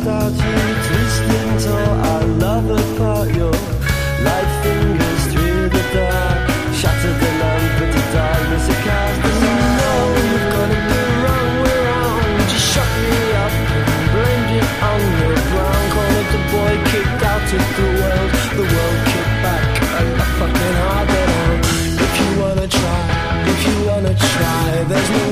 start you twisting till our love apart. Your light fingers through the dark, shattered the lamp with the darkness it cast. And you know you've got it the wrong way round. Just shut me up and blamed it on the ground. Call it the boy kicked out of the world kicked back and I fucking hard it on. If you wanna try, there's no